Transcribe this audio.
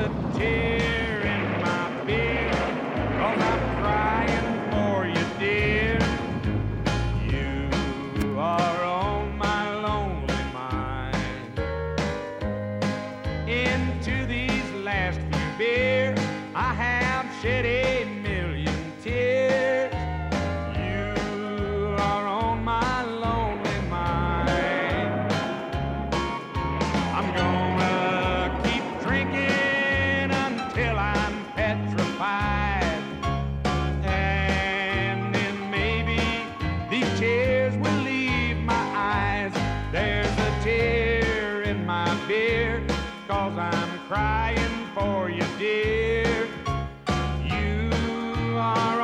a tear in my beer, 'cause I'm crying for you, dear. You are on my lonely mind. Into these last few beers, I have shed a million tears. You are on my lonely mind. I'm gonna keep drinking until I'm petrified, and then maybe these tears will leave my eyes. There's a tear in my beer, 'cause I'm crying for you, dear. You are